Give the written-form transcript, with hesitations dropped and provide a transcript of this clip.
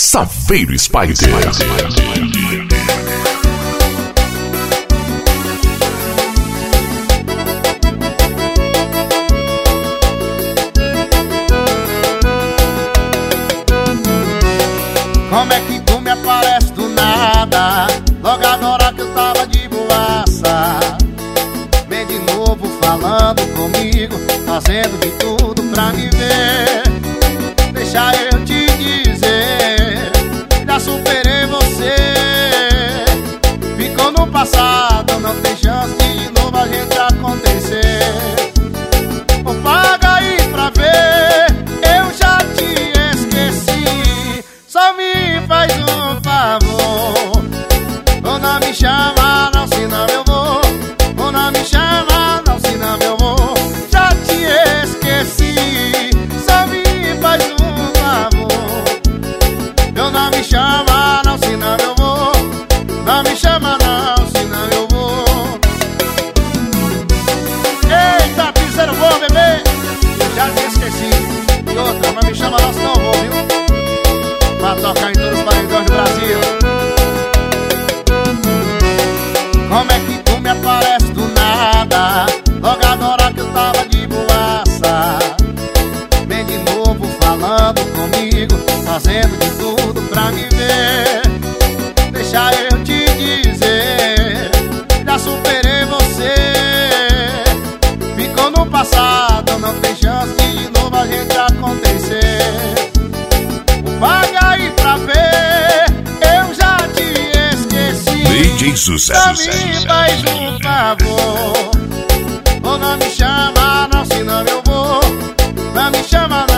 Saveiro Spider. Como é que tu me aparece do nada? Logo agora que eu tava de boaça. Vem de novo falando comigo, fazendo de tudo pra me ver. Deixa eu te dizer, já superei você. Ficou no passado, não tem chance de novo a gente acontecer. Ou paga aí pra ver, eu já te esqueci. Só me faz um favor, ou não me chama não, senão eu vou. Ou não me chama não, senão eu vou. Já te esqueci. Só me faz um favor, eu não me chama não, senão eu vou. Não me chama não, senão eu vou. Eita, piseiro bom, bebê, eu já te esqueci. E outra, não me chama não, senão eu vou, viu? Pra tocar em todos os paredões do Brasil. Como é que tu me aparece do nada? Logo agora que eu tava de boaça. Vem de novo falando comigo, fazendo de tudo pra me ver. Deixa eu te dizer, já superei você. Ficou no passado, não tem chance de novo a gente acontecer. Paga aí pra ver, eu já te esqueci. DJ Sucesso. Só me faz um favor, ou não me chama não, senão eu vou. Não me chama